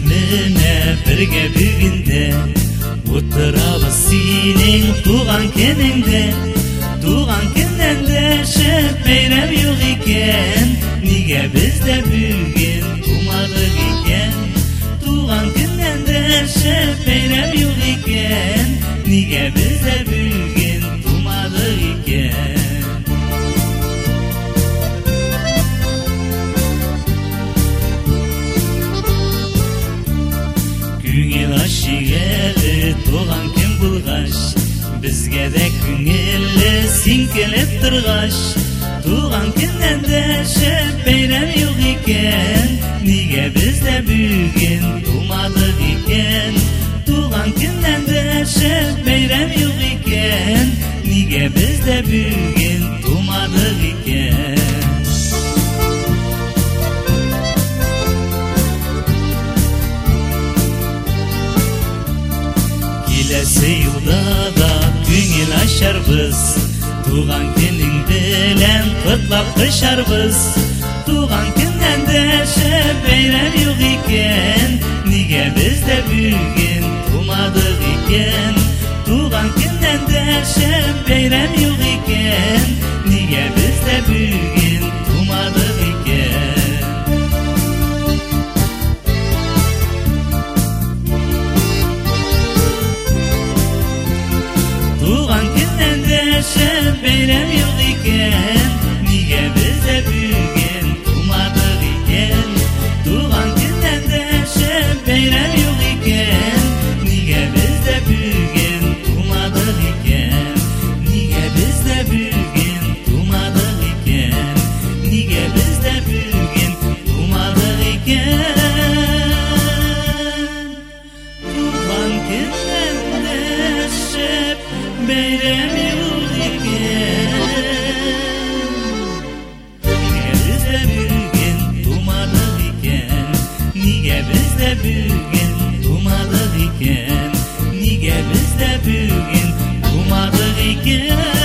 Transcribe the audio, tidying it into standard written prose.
mine birge bugünde Oturabız senin tuğan keninde Tuğan keninde şep beyrem yok iken Nige bizde bugün tumadık iken Tuğan keninde şep beyrem yok iken Nige bizde bugün tumadık iken Күңел ашигәле туган кем булгач Безгә дә күңелле син килеп торгач Туган көннән дә шәп бәйрәм юк икән Нигә бездә бүген тумадык икән Туган көннән дә шәп бәйрәм юк икән Нигә бездә бүген тумадык икән Келесі юлда да күңел ашарбыз Туған күнің белән котлап кычарбыз Туған күннән дә шәп бәйрәм юк икән Нигә бездә бүген тумадык икән Туған күннән дә шәп бәйрәм юк икән Нигә бездә бүген тумадык икән Туган көннән дә шәп бәйрәм юк икән Нигә бездә бүген тумадык икән Туган көннән дә шәп бәйрәм юк икән Нигә бездә бүген тумадык икән Нигә бездә бүген тумадык икән Нигә бездә бүген тумадык икән Туган көннән дә шәп бәйрәм юк икән Нигә бездә бүген тумадык икән Нигә бездә бүген тумадык икән